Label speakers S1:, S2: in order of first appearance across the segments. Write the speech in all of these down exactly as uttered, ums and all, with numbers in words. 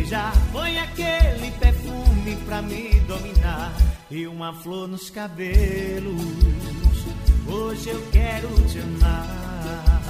S1: beijar. Põe aquele perfume pra me dominar e uma flor nos cabelos. Hoje eu quero te amar.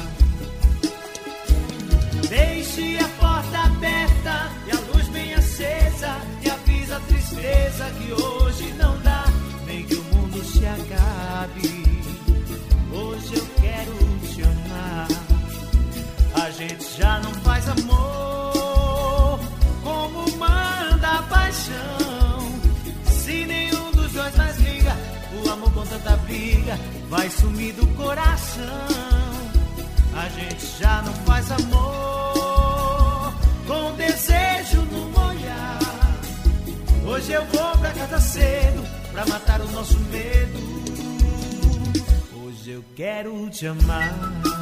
S1: Deixe a porta aberta e a luz bem acesa e avisa a tristeza que hoje não dá, nem que o mundo se acabe. Hoje eu quero te amar. A gente já não faz amor como manda a paixão. Se nenhum dos dois mais liga, o amor com tanta briga vai sumir do coração. A gente já não faz amor com desejo no olhar. Hoje eu vou pra casa cedo pra matar o nosso medo. Hoje eu quero te amar.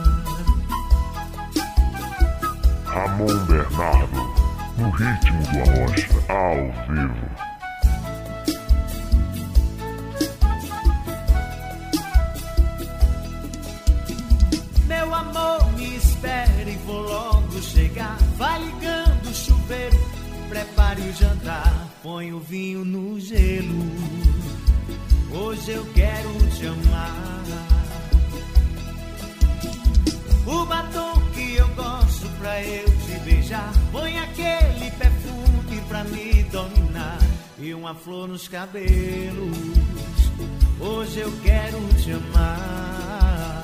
S2: Ramon Bernardo, no ritmo do Arrocha, ao vivo.
S1: Meu amor, me espere, vou logo chegar. Vai ligando o chuveiro, prepare o jantar, põe o vinho no gelo. Hoje eu quero te amar. O batom que eu gosto pra eu te beijar. Põe aquele perfume pra me dominar e uma flor nos cabelos. Hoje eu quero te amar.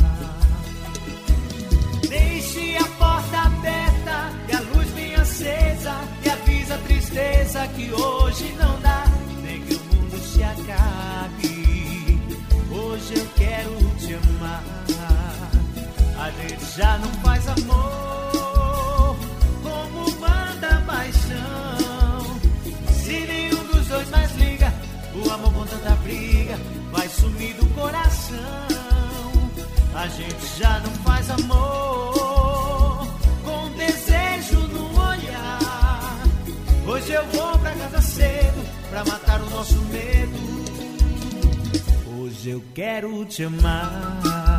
S1: Deixe a porta aberta e a luz bem acesa e avisa a tristeza que hoje não dá, nem que o mundo se acabe. Hoje eu quero te amar. A gente já não faz amor como manda a paixão. Se nenhum dos dois mais liga, o amor com tanta briga vai sumir do coração. A gente já não faz amor com desejo no olhar. Hoje eu vou pra casa cedo pra matar o nosso medo. Hoje eu quero te amar.